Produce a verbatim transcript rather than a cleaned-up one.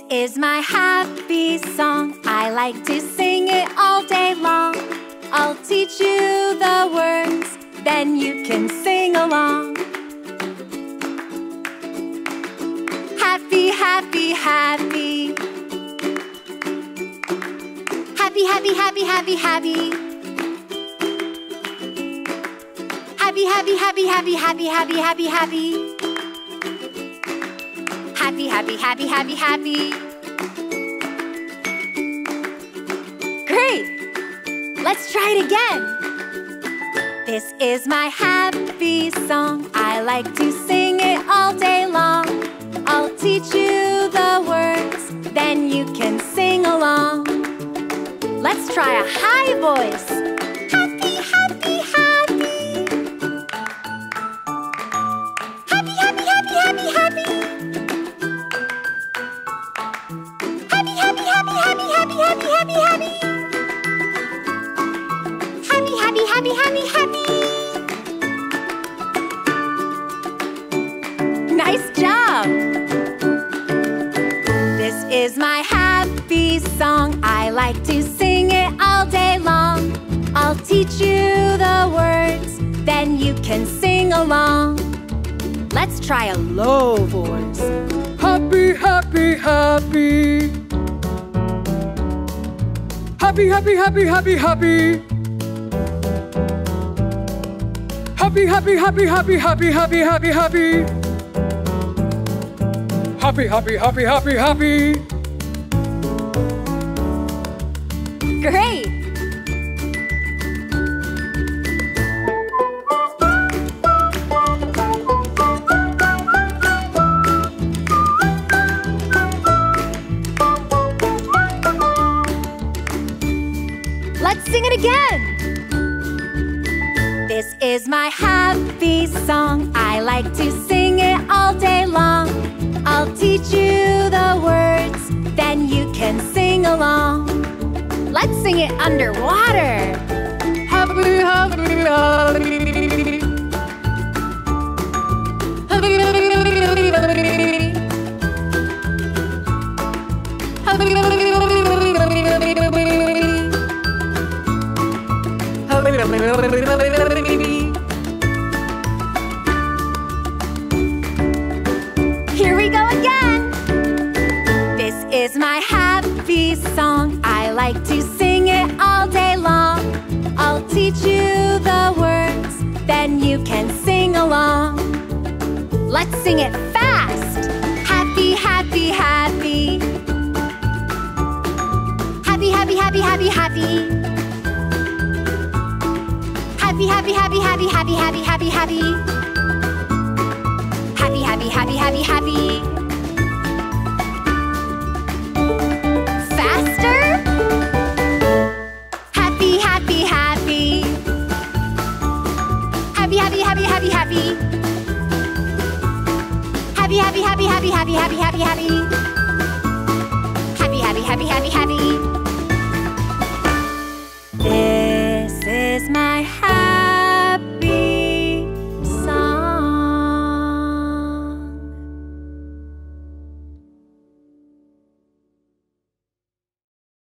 is my happy song. I like to sing it all day long. I'll teach you the words, then you can sing along. Happy, happy, happy. Happy, happy, happy, happy, happy. Happy, happy, happy, happy, happy, happy, happy, happy. Happy, happy, happy, happy, happy. Great! Let's try it again. This is my happy song. I like to sing it all day long. I'll teach you the words, then you can sing along. Let's try a high voice. Happy, happy, happy. Happy, happy, happy, happy, happy. Happy, happy, happy, happy, happy, happy, happy, happy. Happy, happy, happy, happy, happy. Nice job! This is my happy song. I like to sing it all day long. I'll teach you the words, then you can sing along. Let's try a low voice. Happy, happy, happy. Happy, happy, happy, happy, happy. Happy, happy, happy, happy, happy, happy, happy, happy. Happy, happy, happy, happy, happy. Great! Let's sing it again! This is my happy song. I like to sing it all day long. I'll teach you the words, then you can sing along. Let's sing it underwater. Happy, happy, happy. Happy, happy, happy, happy, happy. Happy, happy, happy, happy, happy, happy. Here we go again. This is my happy song. I like to sing it all day long. I'll teach you the words, then you can sing along. Let's sing it fast. Happy, happy, happy. Happy, happy, happy, happy, happy. Happy, happy, happy, happy, happy, happy, happy, happy. Happy, happy, happy, happy, happy.